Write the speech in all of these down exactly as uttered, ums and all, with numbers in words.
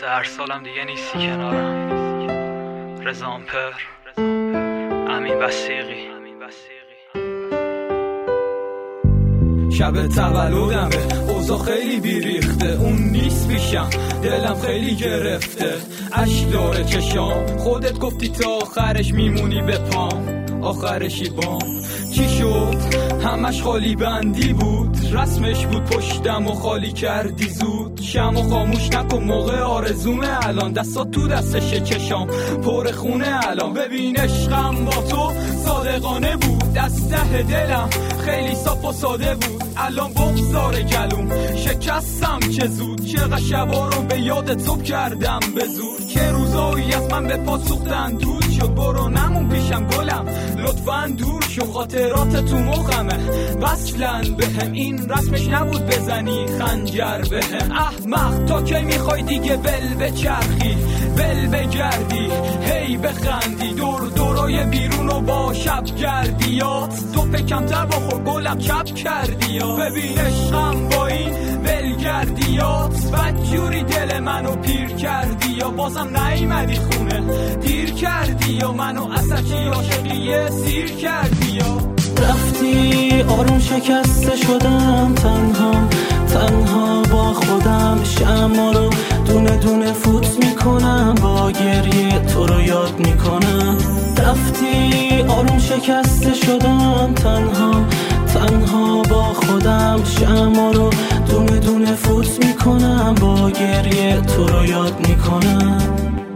مثل هر سالم دیگه نیستی کنارم. رضا آمپر، امین بسیقی. شب تولدمه، اوضاع خیلی بیریخته، اون نیست پیشم، دلم خیلی گرفته، اشک داره چشام، خودت گفتی تا آخرش میمونی به پام، آخرشی بام. چی شد؟ همش خالی بندی بود، رسمش بود پشتم و خالی کردی زود. شمو خاموش نکن موقع آرزومه الان، دستات تو دستشه چشام پر خونه الان. ببین عشقم با تو صادقانه بود، از ته دلم خیلی صاف و ساده بود. الان بغضاره گلوم شکستم چه زود، چقدر شبا رو به یادت صبح کردم به زور. که روزایی از من به پا سوختن دود شد، برو نمون پیشم گلم لطفاً دور شو. خاطرات تو مخمه وصلن بهم، این رسمش نبود بزنی خنجر بهم. احمق تا کی میخوای دیگه ول بچرخی، ول بگردی، هی بخندی، دور دورای بیرون و با شب گردیات. تو کمتر بخور گلم چپ کردی یا. ببین عشقم با این ولگردیات، بدجوری دل منو پیر کردی یا. بازم نیومدی خونه دیر کردی یا، منو اسچی عاشقی سیر کردی یا. رفتی آروم شکسته شدم، تنها تنها با خودم، شمع رو دونه دونه فوت میکنم، با گریه تو رو یاد میکنم. رفتی آروم شکسته شدم، تنها تنها با خودم، شمع رو دونه دونه فوت میکنم، با گریه تو رو یاد میکنم.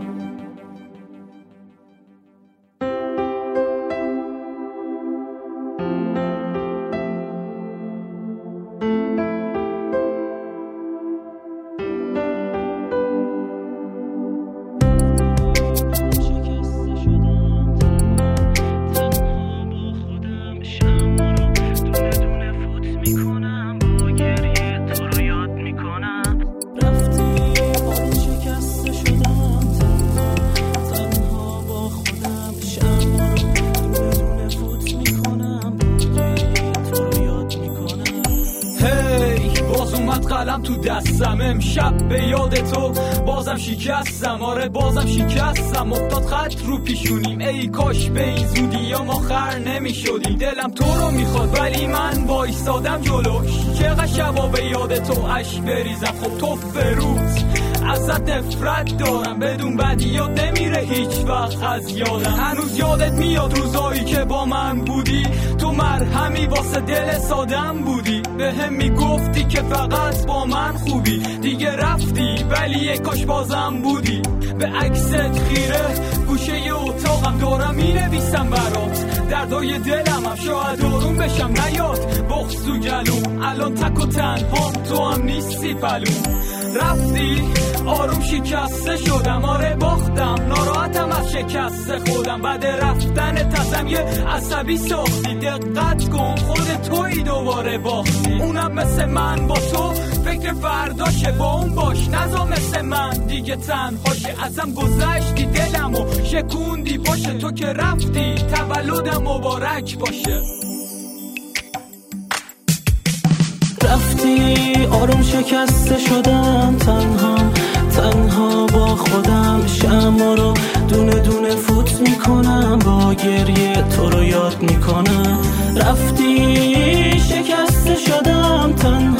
قلم تو دستم، امشب به یاد تو بازم شکستم. آره بازم شکستم، افتاد خط رو پیشونیم، ای کاش به این زودی یا ما خر نمی شدیم. دلم تو رو میخواد ولی من وایسادم جلوش، چقدر شبا به یاد تو عشق بریزم. خب تو فروت ازت نفرت دارم، بدون بدی یاد نمیره هیچ وقت از یادم. هنوز یادت میاد روزایی که با من بودی، تو مرهمی واسه دل سادم بودی. به هم میگفتی که فقط با من خوبی، دیگه رفتی ولی یک کاش بازم بودی. به عکست خیره گوشه اتاقم دارم مینویسم برات، دردای دلم هم شاید آروم بشم نیاد. بغض تو گلوم الان تک و تنها، تو هم نیستی پلوم. رفتی آروم شکسته شدم، آره باختم، ناراحتم از شکست خودم. بعد رفتن تازم یه عصبی ساختی، دقت کن خود توی دوباره باختی. اونم مثل من با تو فکر فرداشه، با اون باش نزا مثل من دیگه تنهاشه. ازم گذشتی دلمو شکوندی، باشه تو که رفتی تولدم مبارک باشه. رفتی آروم شکسته شدم، تنها تنها با خودم، شمع رو دونه دونه فوت میکنم، با گریه تو رو یاد میکنم. رفتی شکسته شدم، تنها